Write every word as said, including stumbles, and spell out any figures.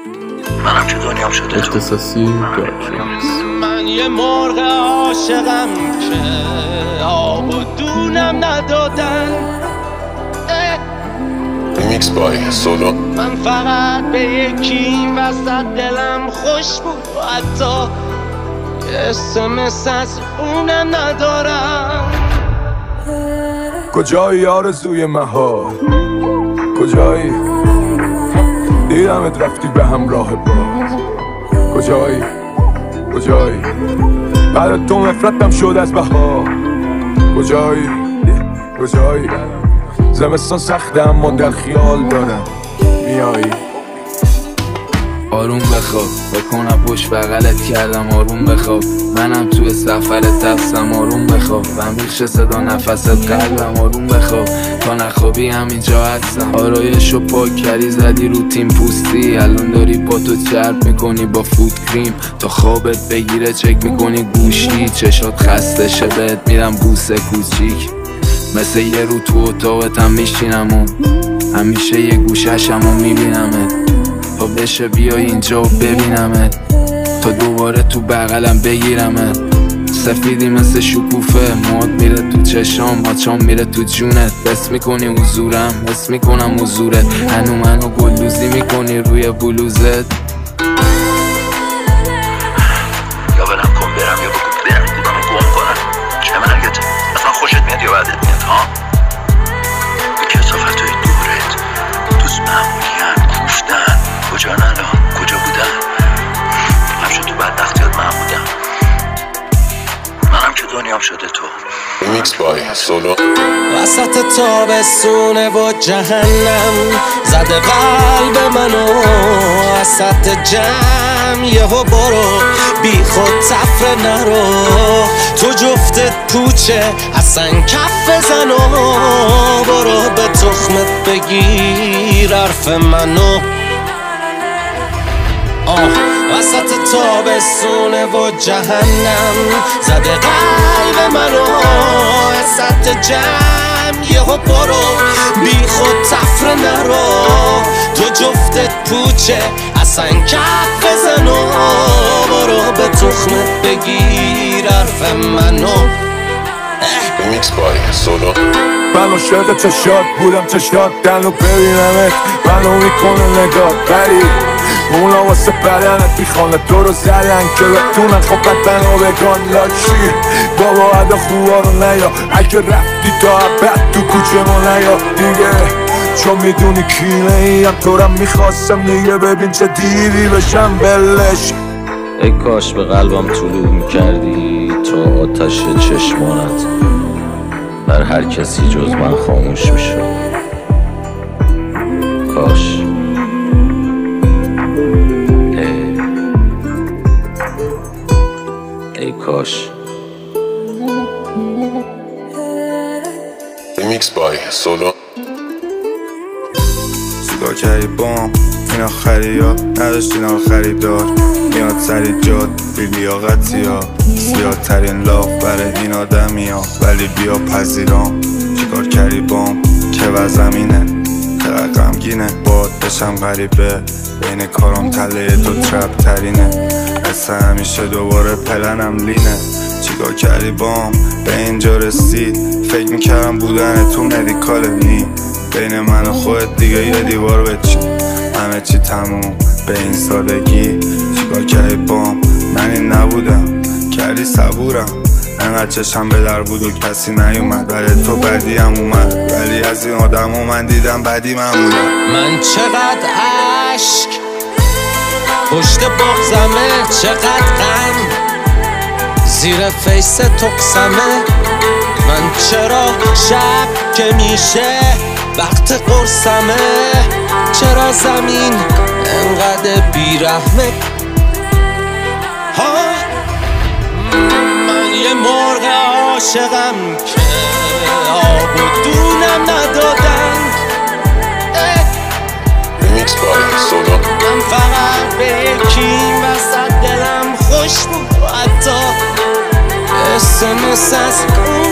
منم که دنیام شده اختصاصی دارکرکس. من یه مرغ عاشقم که آب و دونم ندادن. ریمیکس بای سولو. من فقط به یکی وسط دلم خوش بود و حتی یه اسمس از اونم ندارم. کجایی آرزوی مهار؟ کجایی؟ دیدمت رفتی به همراه باز. کجایی؟ کجایی؟ بعد تو نفرتم شد از بهار. کجایی؟ کجایی؟ زمستان سخته اما در خیال دارم میایی. آروم بخواب بکنم پشت بغلت کردم آروم بخواب. منم توی سفرت دستم آروم بخواب. من میخشه صدا نفست قلبم آروم بخواب. تا نخوابی همینجا هستم. آرایشو پاک کردی زدی رو تیم پوستی. الان داری پاتو چرب میکنی با فوت کریم. تا خوابت بگیره چک میکنی گوشی. چشات خسته شه بهت میرم بوسه کوچیک. مثل یه رو تو اتاقتم میشینم و همیشه یه گوششم و میبینمت. تا بشه بیای اینجا و ببینمت. تا دوباره تو بغلم بگیرمت. سفیدی مثل شکوفه مواد میره تو چشام. ماچام میره تو جونت. حس میکنی حضورم حس میکنم حضورت. هنو منو گلدوزی میکنی روی بلوزت. یا برم کن برم یا بگو برم بودم و گم کنم. چه مرگت اصلا خوشت میاد یا بعدت میاد ها؟ این کسافت های دورت دوست معمولی کوفتن. کجا الان کجا بودن؟ همشون تو بدبختیات من بودم. منم که دنیام شده تو. ریمیکس بای سولو. وسط تابستونه و جهنم زده قلب منو. وسط جمع یهو برو بی خود تفره نرو. تو جفتت پوچه اصلا کف بزن و برو به تخمت بگیر حرف منو. آه وسط تابستونه و جهنم زده قلب منو. وسط جمع یهو برو بی خود تفره نرو. تو جفتت پوچه اصلا کف بزن و برو به تخمت بگیر حرف منو. ریمیکس بای سولو. من عاشق چشات بودم چشات دن و ببینمت. منو میکنه نگاه بری اونا واسه بدنت بیخانه تو رو زدن که بتونن خب بدن و بگان لاچی. بابا ادا خوبا رو نیا اگه رفتی تا عبد تو کوچه ما نیا دیگه. چون میدونی کینه ایم تو رم میخواستم دیگه. ببین چه دیوی بشم بلش. ای کاش به قلبم طلوع میکردی تا آتش چشمانت بر هر کسی جز من خاموش میشد. کاش ای, ای کاش. ریمیکس بای سولو. چیکار کردی بام این آخری ها نداشتین آن خریدار. میاد سری جاد بی لیاقتی ها. زیاد ترین لاف برای این آدمی ها ولی بیا پذیرام. چیکار کردی بام که وزمینه چقدر غمگینه. باد بشم غریبه بین کارم تله تو ترپ ترینه. مثل همیشه دوباره پلنم لینه. چیکار کردی بام به اینجا رسید. فکر میکردم بودن تو مدیکال نی. بین من و خودت دیگه یه دیوار بچین. همه چی تموم به این سادگی. چیکار کردی بام من این نبودم کردی صبورم. انقدر چشم به در بود و کسی نیومد. برای تو بدی هم اومد ولی از این آدم و من دیدم بدی من بودم. من چقدر عشق پشت بغزمه. چقدر غم زیر فیس تقسمه. من چرا شب که میشه وقت قرصمه. چرا زمین انقدر بیرحمه ها. من یه مرغ عاشقم که آب و دونم ندادن. ریمیکس بای سولو. من فقط به یکی وسط دلم خوش بود و حتی اسمس از